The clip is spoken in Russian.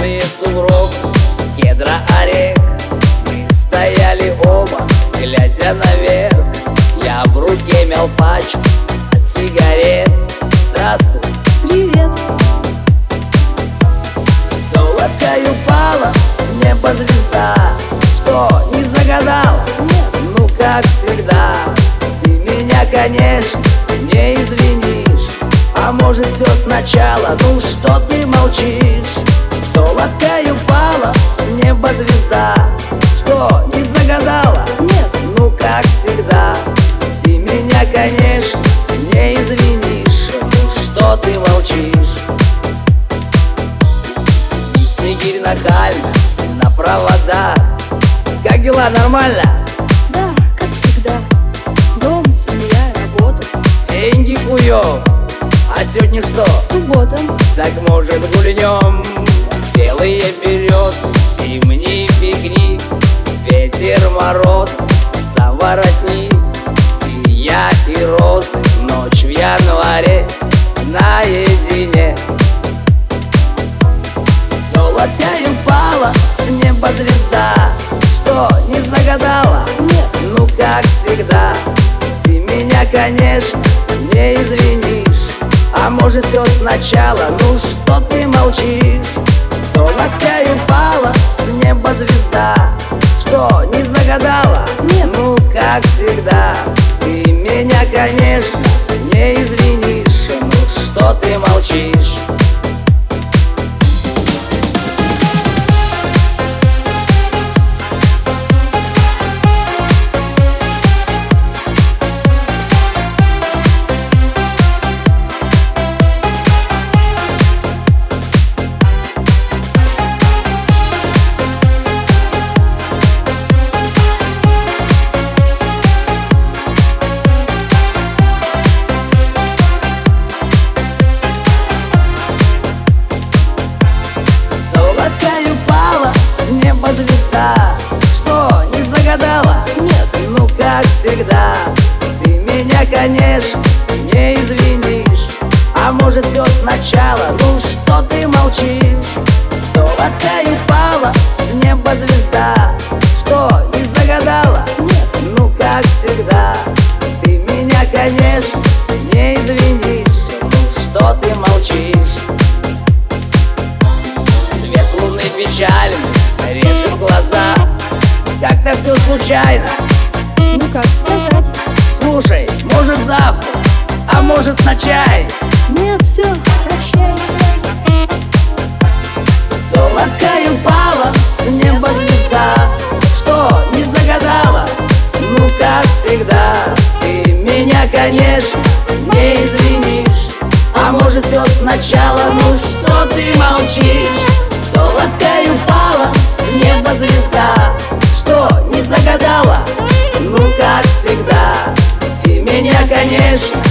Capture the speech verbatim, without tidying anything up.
Длинные сугробы с кедра орех. Мы стояли оба, глядя наверх. Я в руке мял пачку от сигарет. Здравствуй. Привет. Золоткой упала с неба звезда. Что, не загадала? Нет. Ну, как всегда. Ты меня, конечно, не извинишь. А может, все сначала? Ну, что ты молчишь? Золоткой упала с неба звезда. Что, не загадала? Нет. Ну, как всегда. Ты меня, конечно, не извинишь. Ну, что ты молчишь? Спит снегирь нахально на проводах. Как дела, нормально? Да, как всегда. Дом, семья, работа. Деньги куем. А сегодня что? Суббота. Так может гульнем. Белые березы, зимний пикник. Ветер, мороз, заворотник. И я, и розы, ночь в январе наедине. Золоткой упала с неба звезда. Что, не загадала? Нет. Ну, как всегда. Ты меня, конечно, не извинишь. А может, все сначала? Ну, что ты молчишь? Золоткой упала с неба звезда. Что, не загадала? Нет. Ну, как всегда. Ты меня, конечно, не извинишь. Ну, что ты молчишь? Звезда, что, не загадала? Нет. Ну, как всегда. Ты меня, конечно, не извинишь. А может, все сначала? Ну, что ты молчишь? Золоткой упала с неба звезда. Что, не загадала? Нет. Ну, как всегда. Ты меня, конечно, не извинишь. Ну, что ты молчишь? Свет луны печальный режет глаза. Как-то все случайно. Ну, как сказать? Слушай, может завтра, а может на чай? Нет, все, прощай. Золоткой упала с неба звезда. Что, не загадала? Ну, как всегда. Ты меня, конечно, не извинишь. А может, все сначала? Ну, что ты молчишь? Золоткой упала с неба звезда. Что, не загадала? Ну, как всегда. Ты меня, конечно,